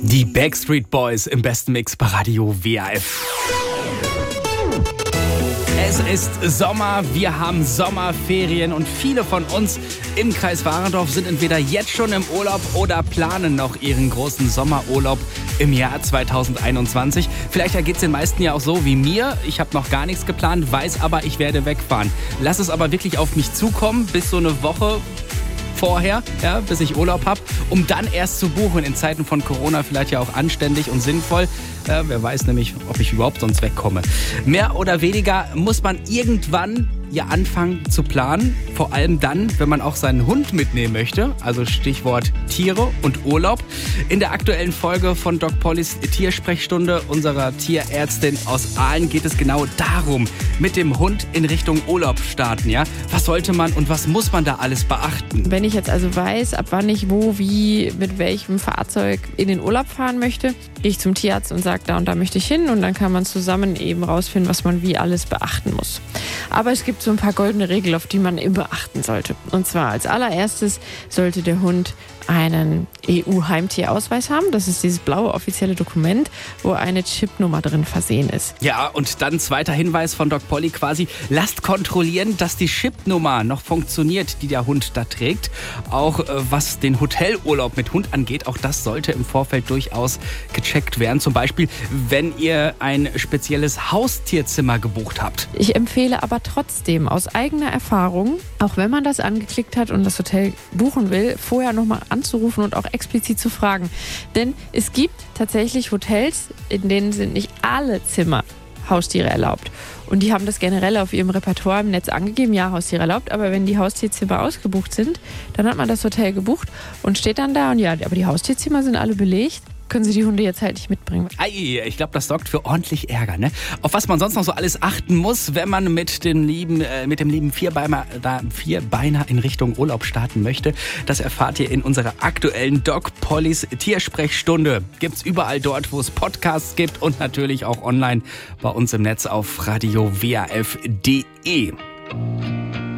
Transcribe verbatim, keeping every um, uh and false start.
Die Backstreet Boys im besten Mix bei Radio W A F. Es ist Sommer, wir haben Sommerferien und viele von uns im Kreis Warendorf sind entweder jetzt schon im Urlaub oder planen noch ihren großen Sommerurlaub im Jahr zwanzig einundzwanzig. Vielleicht ergeht es den meisten ja auch so wie mir. Ich habe noch gar nichts geplant, weiß aber, ich werde wegfahren. Lass es aber wirklich auf mich zukommen, bis so eine Woche vorher, ja, bis ich Urlaub habe, um dann erst zu buchen. In Zeiten von Corona vielleicht ja auch anständig und sinnvoll. Ja, wer weiß nämlich, ob ich überhaupt sonst wegkomme. Mehr oder weniger muss man irgendwann ja anfangen zu planen. Vor allem dann, wenn man auch seinen Hund mitnehmen möchte. Also Stichwort Tiere und Urlaub. In der aktuellen Folge von Doc Pollys Tiersprechstunde unserer Tierärztin aus Aalen geht es genau darum, mit dem Hund in Richtung Urlaub starten. Ja? Was sollte man und was muss man da alles beachten? Wenn ich jetzt also weiß, ab wann ich wo, wie, mit welchem Fahrzeug in den Urlaub fahren möchte, gehe ich zum Tierarzt und sage, da und da möchte ich hin. Und dann kann man zusammen eben rausfinden, was man wie alles beachten muss. Aber es gibt so ein paar goldene Regeln, auf die man immer achten sollte. Und zwar als allererstes sollte der Hund einen E U-Heimtierausweis haben. Das ist dieses blaue offizielle Dokument, wo eine Chipnummer drin versehen ist. Ja, und dann zweiter Hinweis von Doc Polly quasi, lasst kontrollieren, dass die Chipnummer noch funktioniert, die der Hund da trägt. Auch äh, was den Hotelurlaub mit Hund angeht, auch das sollte im Vorfeld durchaus gecheckt werden. Zum Beispiel, wenn ihr ein spezielles Haustierzimmer gebucht habt. Ich empfehle aber trotzdem aus eigener Erfahrung, auch wenn man das angeklickt hat und das Hotel buchen will, vorher nochmal anzurufen und auch explizit zu fragen. Denn es gibt tatsächlich Hotels, in denen sind nicht alle Zimmer Haustiere erlaubt. Und die haben das generell auf ihrem Repertoire im Netz angegeben, ja, Haustiere erlaubt, aber wenn die Haustierzimmer ausgebucht sind, dann hat man das Hotel gebucht und steht dann da und ja, aber die Haustierzimmer sind alle belegt. Können Sie die Hunde jetzt halt nicht mitbringen. Ei, ich glaube, das sorgt für ordentlich Ärger, ne? Auf was man sonst noch so alles achten muss, wenn man mit dem lieben, äh, mit dem lieben Vierbeiner, da, Vierbeiner in Richtung Urlaub starten möchte, das erfahrt ihr in unserer aktuellen Doc Pollys Tiersprechstunde. Gibt's überall dort, wo es Podcasts gibt und natürlich auch online bei uns im Netz auf radio w a f punkt d e.